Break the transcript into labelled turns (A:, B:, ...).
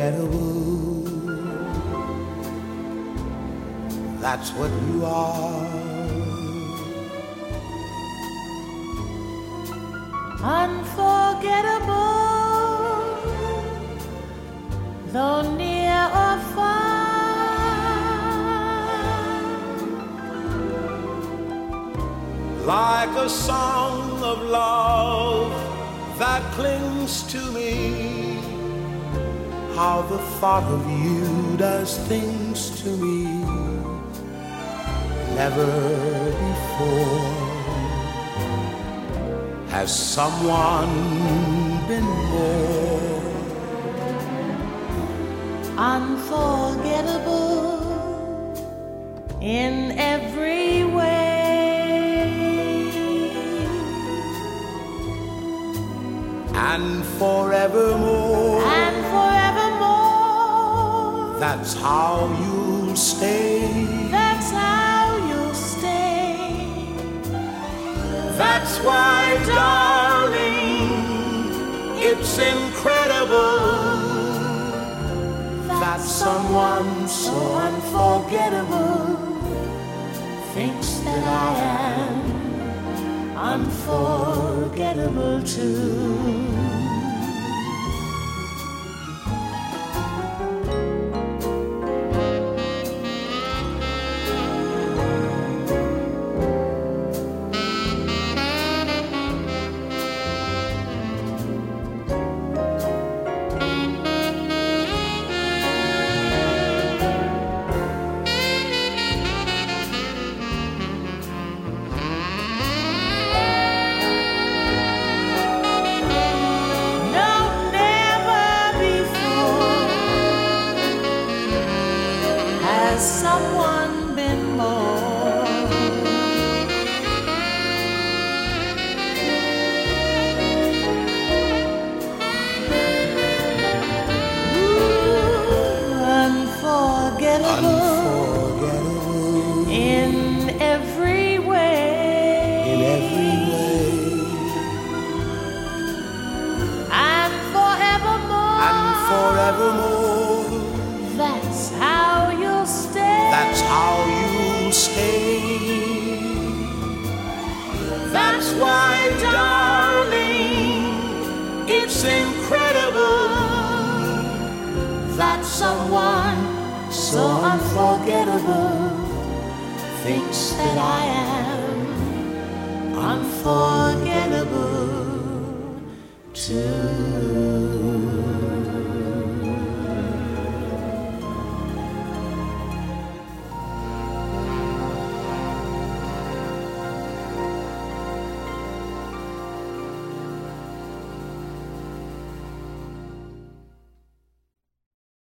A: unforgettable. That's what you are.
B: Unforgettable, though near or far.
A: Like a song of love that clings to me, how the thought of you does things to me. Never before has someone been more
B: unforgettable in every way,
A: and forevermore.
B: and forevermore.
A: That's how you'll stay.
B: That's how you'll stay.
A: That's why, darling, it's incredible that someone so unforgettable thinks that I am unforgettable too.
B: Someone been more unforgettable, in every way, and forevermore. That's how you'll stay.
A: That's how you'll stay. That's why, darling, it's incredible that someone so unforgettable thinks that I am unforgettable too.